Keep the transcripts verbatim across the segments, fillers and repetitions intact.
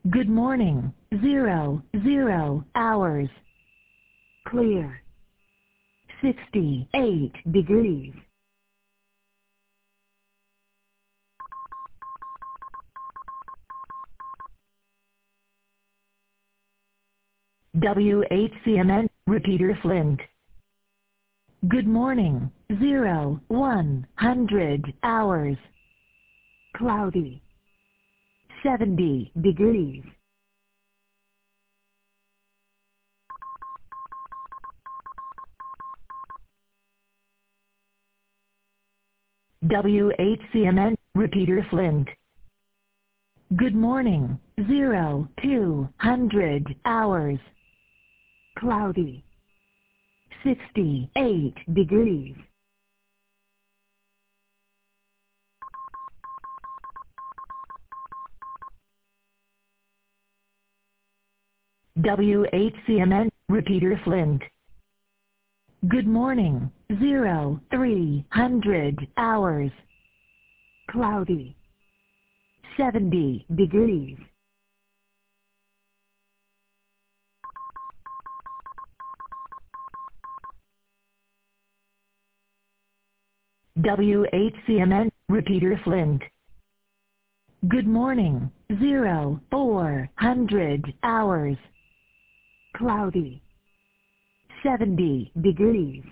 Good morning. Zero, zero hours. Clear. sixty-eight degrees. W H C M N, repeater Flint. Good morning. Zero, one hundred hours. Cloudy. seventy degrees. W H C M N, repeater Flint. Good morning. Zero, two hundred hours. Cloudy. sixty-eight degrees. W H C M N, repeater Flint. Good morning. Zero, three hundred hours. Cloudy. seventy degrees. W H C M N, repeater Flint. Good morning. Zero, four hundred hours. Cloudy. seventy degrees.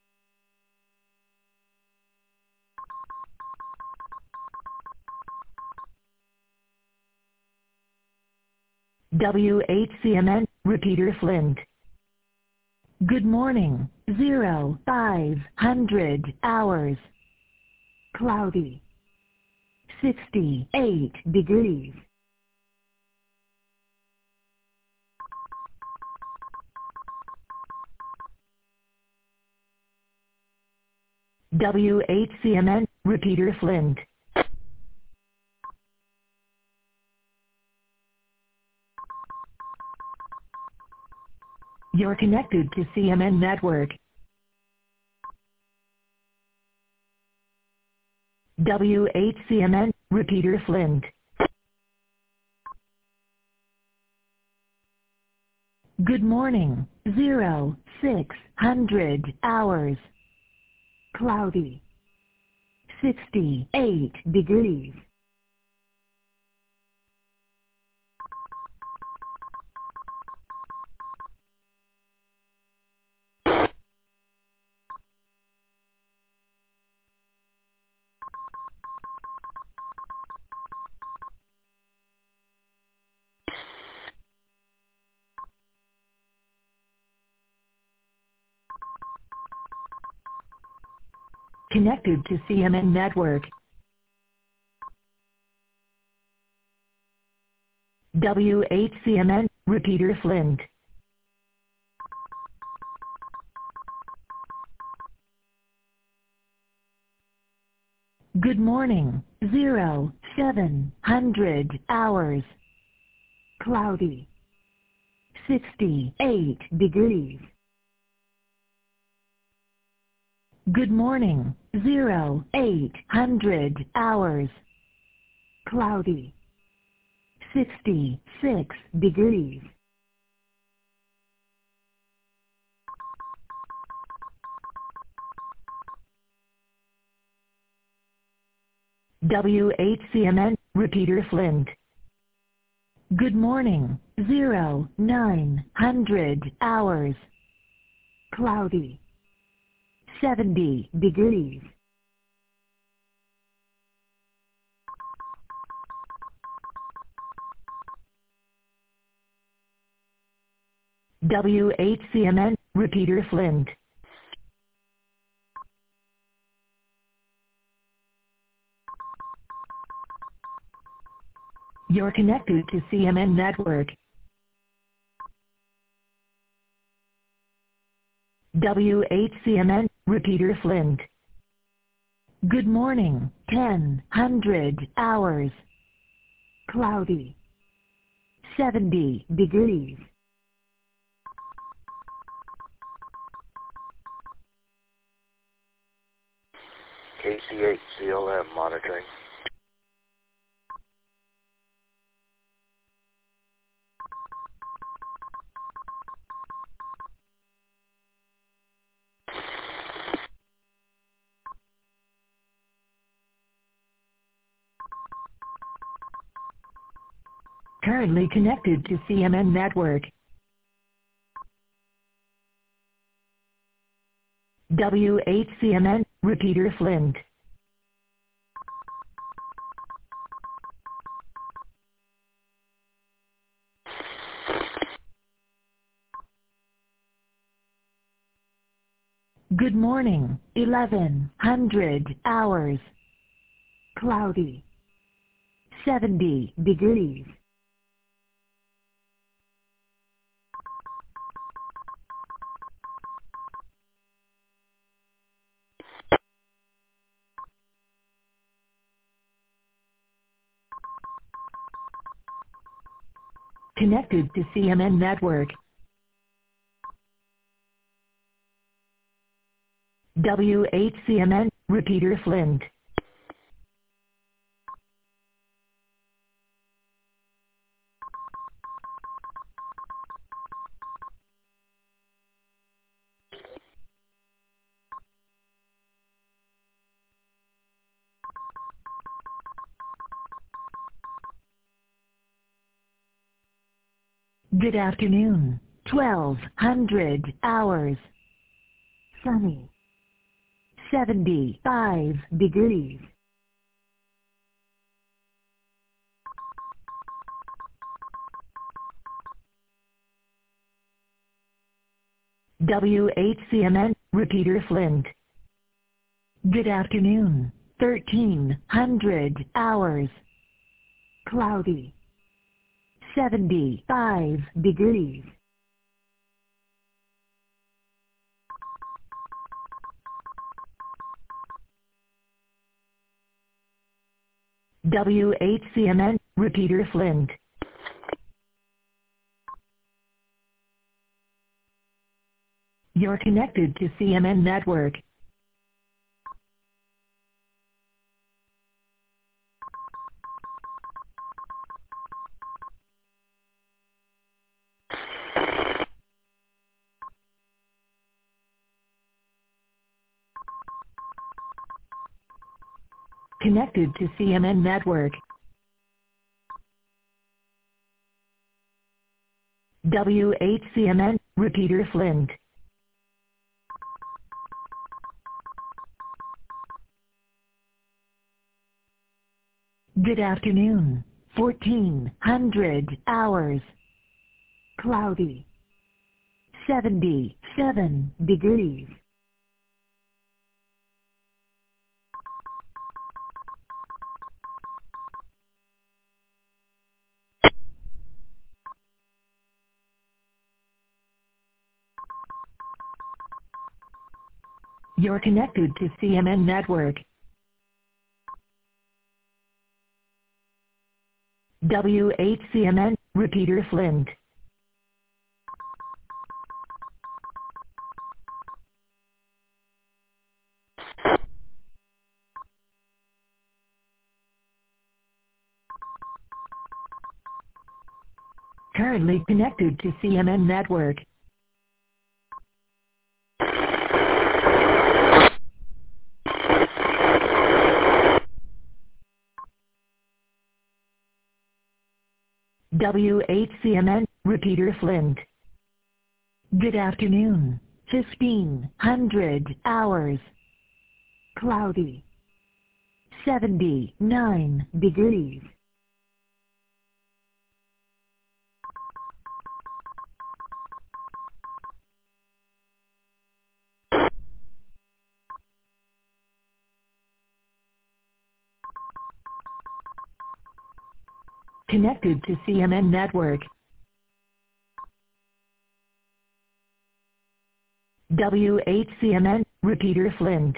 W H C M N, repeater Flint. Good morning. Zero, five hundred hours. Cloudy. sixty-eight degrees. W H C M N, repeater Flint. You're connected to C M N Network. W H C M N, repeater Flint. Good morning. Zero, six hundred hours. Cloudy. sixty-eight degrees. Connected to C M N Network. W H C M N, repeater Flint. Good morning. Zero, seven hundred hours. Cloudy. sixty-eight degrees. Good morning. Zero, eight hundred hours. Cloudy. sixty-six degrees. W H C M N, repeater Flint. Good morning. Zero, nine hundred hours. Cloudy. seventy degrees. W H C M N, repeater Flint. You're connected to C M N Network. W H C M N, repeater Flint. Good morning. ten hundred hours. Cloudy. seventy degrees. K C eight C L M monitoring. Currently connected to C M N network. W eight C M N, repeater Flint. Good morning, eleven hundred hours. Cloudy. seventy degrees. Connected to C M N network. W eight C M N, repeater Flint. Good afternoon, twelve hundred hours. Sunny. seventy-five degrees. W eight C M N, repeater Flint. Good afternoon, thirteen hundred hours. Cloudy. seventy-five degrees. W eight C M N, repeater Flint. You're connected to C M N network. Connected to C M N network. W eight C M N, repeater Flint. Good afternoon, fourteen hundred hours. Cloudy. seventy-seven degrees. You're connected to C M N network. W eight C M N, repeater Flint. Currently connected to C M N network. W eight C M N, repeater Flint. Good afternoon, fifteen hundred hours. Cloudy. seventy-nine degrees. Connected to C M N network. W eight C M N, repeater Flint.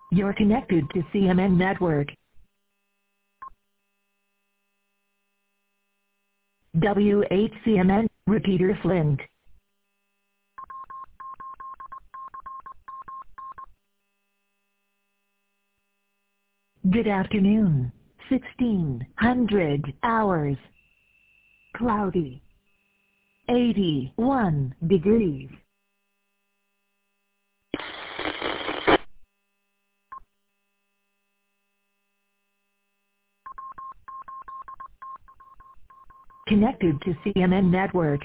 You're connected to C M N Network. W eight C M N, repeater Flint. Good afternoon. sixteen hundred hours. Cloudy. eighty-one degrees. Connected to C M N Network.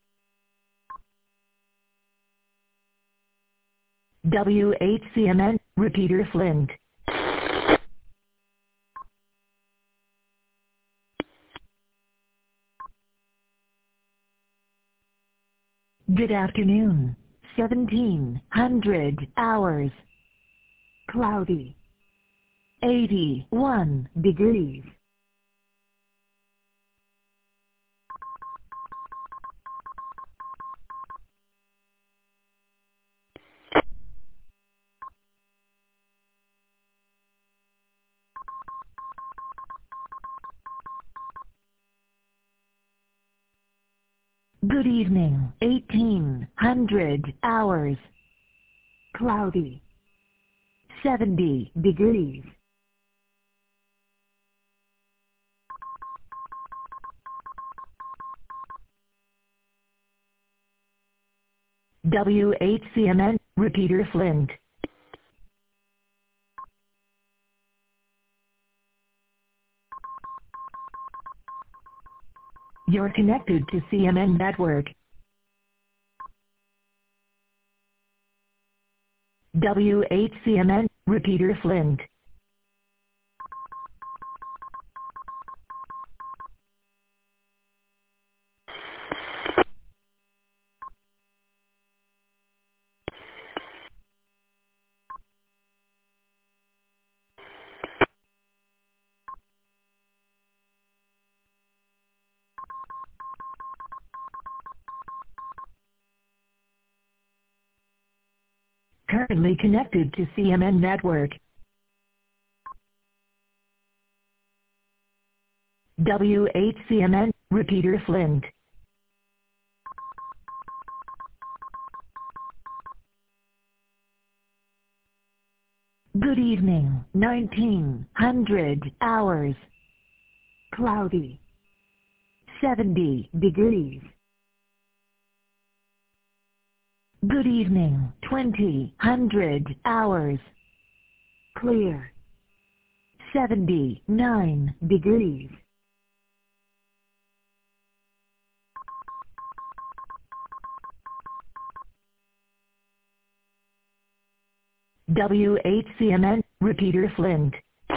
W eight C M N, repeater Flint. Good afternoon. seventeen hundred hours. Cloudy. eighty-one degrees. Good evening. eighteen hundred hours. Cloudy. seventy degrees. W eight C M N, repeater Flint. You're connected to C M N Network. W eight C M N, repeater Flint. Currently connected to C M N Network. W eight C M N, repeater Flint. Good evening. nineteen hundred hours. Cloudy. seventy degrees. Good evening. twenty hundred hours. Clear. seventy-nine degrees. W eight C M N, repeater Flint.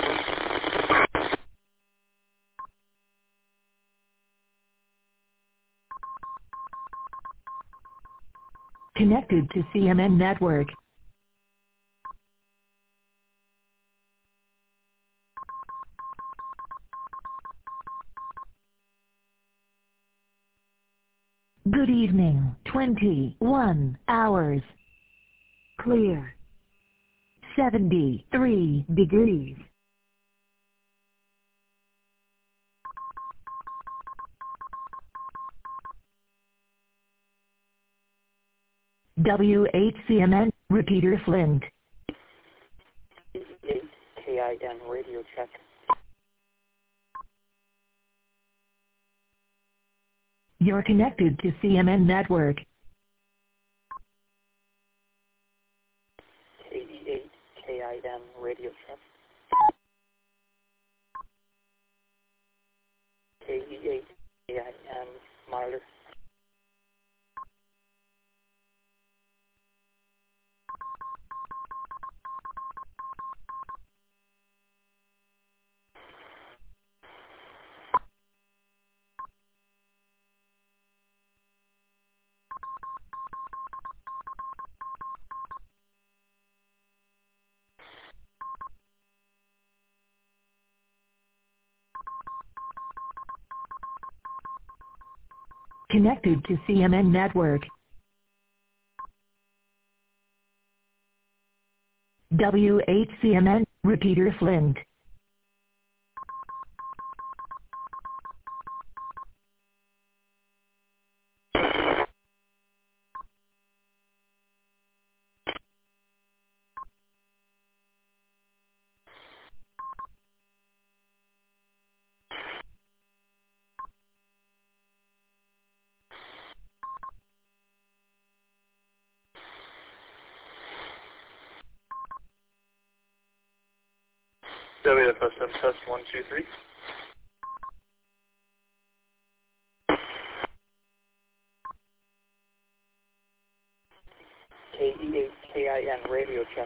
Connected to C M N Network. Good evening. twenty-one hours. Clear. seventy-three degrees. W eight C M N, repeater Flint. eight K I N radio check. You're connected to C M N Network. eighty-eight K I N radio check. eighty-eight K I N monitor. Connected to C M N Network. W H C M N, repeater Flint. W F S M test one two three. K E eight K I N radio check.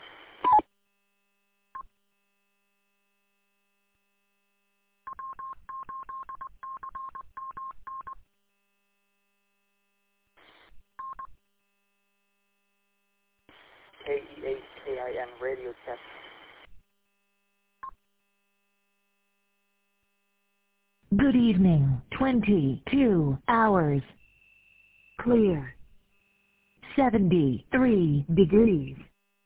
K E eight K I N radio check. Good evening, twenty-two hours. Clear. seventy-three degrees.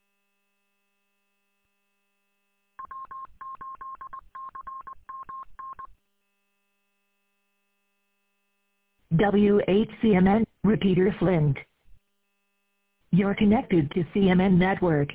W H C M N, repeater Flint. You're connected to C M N network.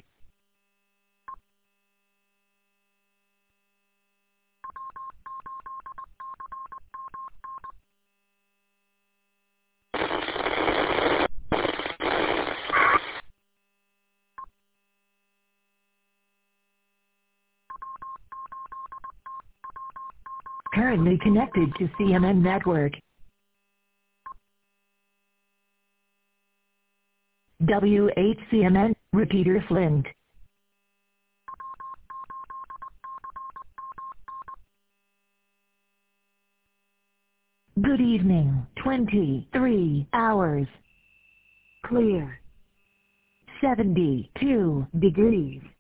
Currently connected to C M N network. W H C M N, repeater Flint. Good evening, twenty-three hours. Clear. seventy-two degrees.